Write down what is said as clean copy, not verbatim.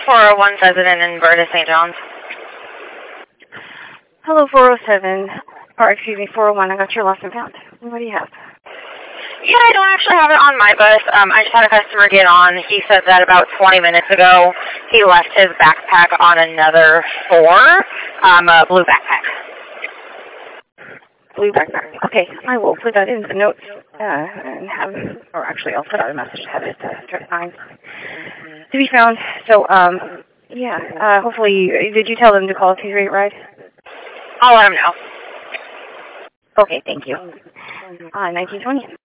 401 in Berta, St. John's. Hello, 407. Or, excuse me, 401. I got your lost and found. What do you have? Yeah, I don't actually have it on my bus. I just had a customer get on. He said that about 20 minutes ago he left his backpack on another floor, a blue backpack. Blue backpack. Okay, I will put that in the notes and have, or actually I'll put out a message to have it to be found. So, yeah, hopefully, did you tell them to call T Rate Ride? I'll let him know. Okay, thank you. 1920.